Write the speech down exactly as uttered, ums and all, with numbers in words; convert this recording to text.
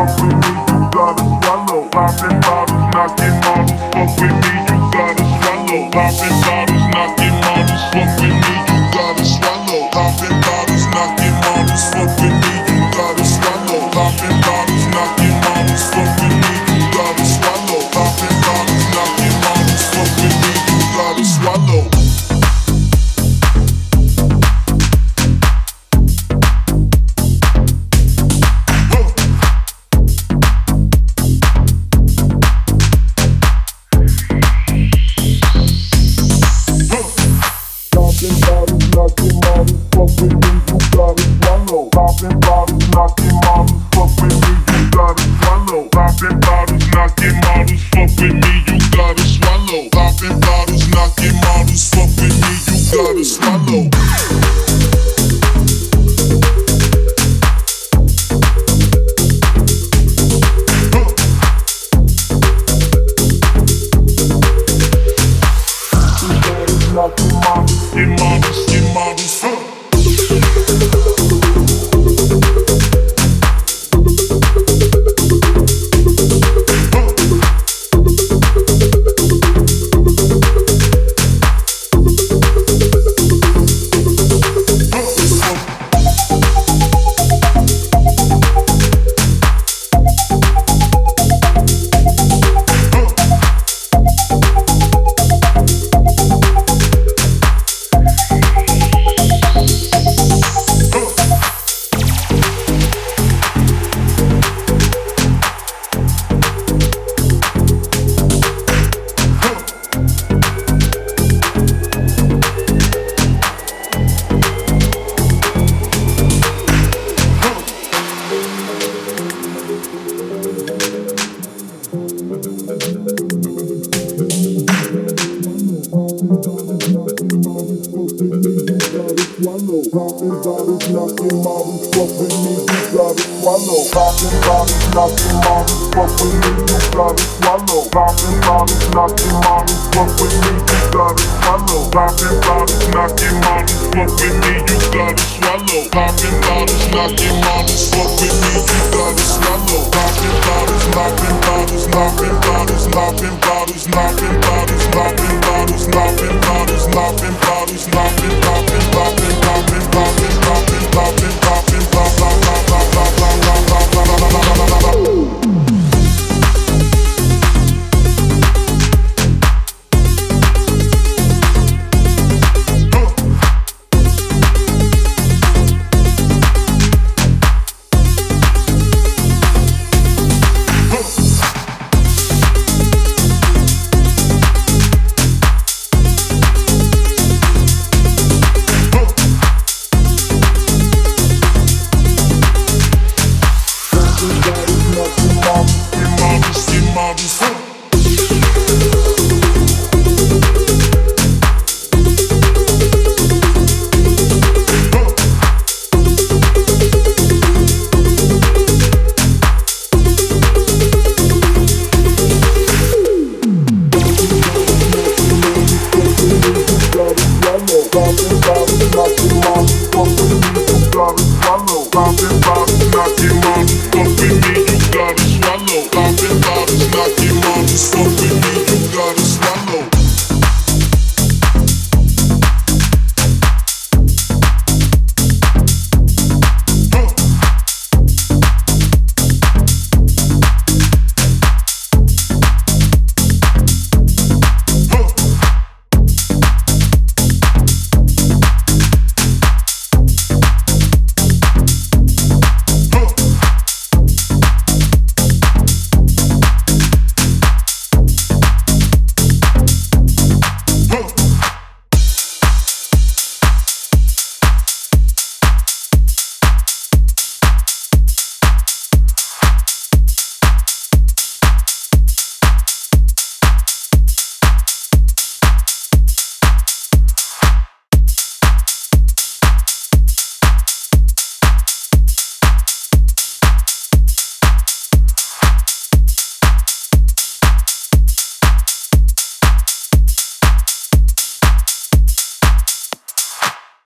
fuck with me, you gotta swallow. Popping bottles, knocking models, fuck with me, you gotta swallow. Popping bottles, knocking models, fuck with me, you gotta swallow. Popping bottles, knocking models, fuck with me, you gotta swallow. Popping bottles, knocking models, fuck with me, you gotta swallow. Popping bottles, knocking models, fuck with me, you gotta swallow. Popping bottles, knocking models, fuck with me, you gotta swallow. Popping bottles, knocking models, fuck with me, you gotta swallow. Popping bottles, knocking models, fuck with me, you gotta swallow. Knocking models, get models, get models, huh? Popping bottles, knocking models, fuck with me, you gotta swallow. Popping bottles, knocking models, fuck with me, you gotta swallow. Popping bottles, knocking models, fuck with me, you gotta swallow. Popping bottles, knocking models, fuck with me, you gotta swallow. Popping bottles, knocking models, fuck with me, you gotta swallow. Popping bottles, knocking bottles, knocking bottles, knocking bottles, knocking bottles, knocking bottles, knocking bottles, knocking bottles, knocking, popping, popping, popping, popping, popping, popping, popping, pop, pop, pop, pop, pop, pop, pop, pop, pop, pop, pop. Popping bottles, knocking models, fuck with me, you gotta swallow. Popping bottles, knocking models, fuck with me.